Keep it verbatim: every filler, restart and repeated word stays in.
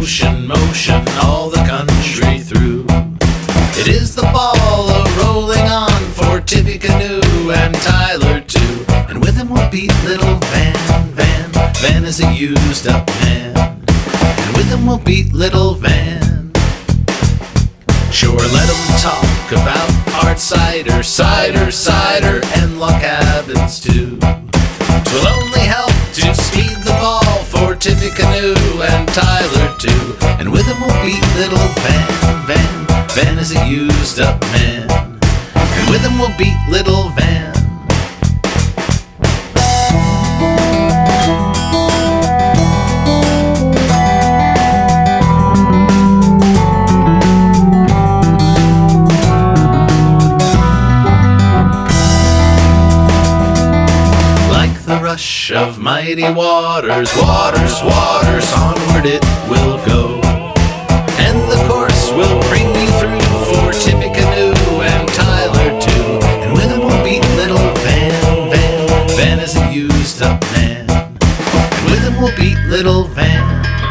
motion, motion all the country through. It is the ball a-rolling on for Tippy Canoe and Tyler too. And with him will beat little Van, Van, Van is a used up man. And with him will beat little Van. Sure, let him talk about hard cider, cider, cider, and log cabins too. 'Twill only help to speed the ball for Tippy Canoe and Tyler too. And with him will beat little Van, Van, Van is a used up man. And with him will beat little Van. Rush of mighty waters, waters, waters, onward it will go. And the course will bring you through for Tippy Canoe and Tyler too. And with him will beat little Van, Van, Van is a used up man. And with him will beat little Van.